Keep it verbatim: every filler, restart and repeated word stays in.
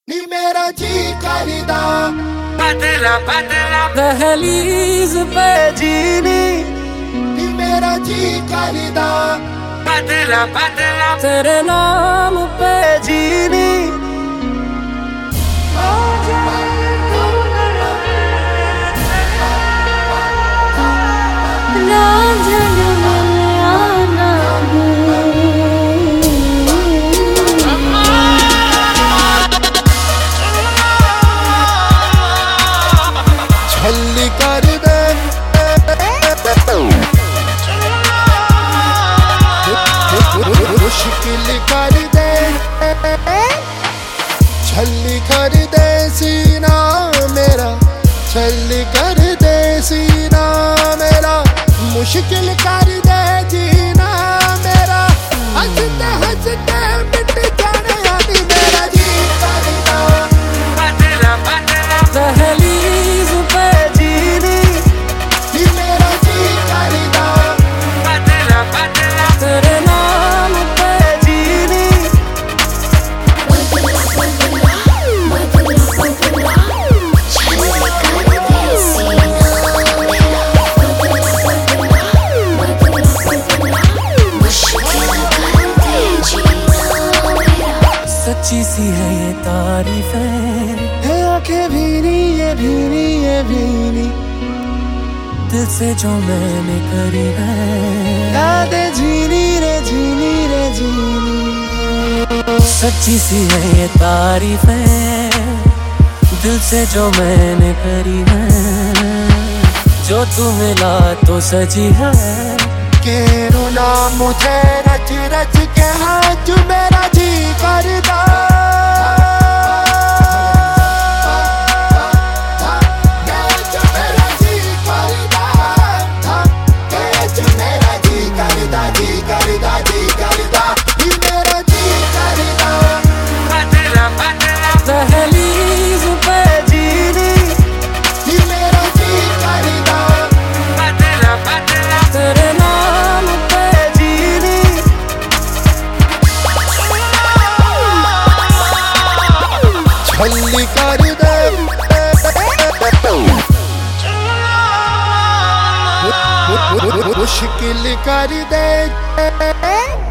नी मेरा जी करदा बदला बदला दहलीज पे जीनी, नी मेरा जी करदा बदला बदला तेरे नाम पे जीनी। छल्ली कर दे मुश्किल कर दे, छल्ली कर दे सीना मेरा, छल्ली कर दे सीना मेरा, मुश्किल कर दे जीना मेरा, हंसते हंसते मिट जाने आनी मेरा जी करदा बदला बदला दहलीज पे जीनी, नी मेरा जी करदा बदला बदला तेरे नाम पे जीनी। सच्ची सी है ये तारीफें, है आंखें भीनी ये भीनी ये भीनी, दिल से जो मैंने करी है, यादें झीनी रे झीनी रे झीनी। सच्ची सी है ये तारीफें, दिल से जो मैंने करी है, जो तू मिला तो सजी है। के रुला मुझे रच रच के हाथ मेरा जी करदा, बदला बदला दहलीज पे जीनी, बदला बदला तेरे नाम पे जीनी। छल्ली कर दे मुश्किल कर दे।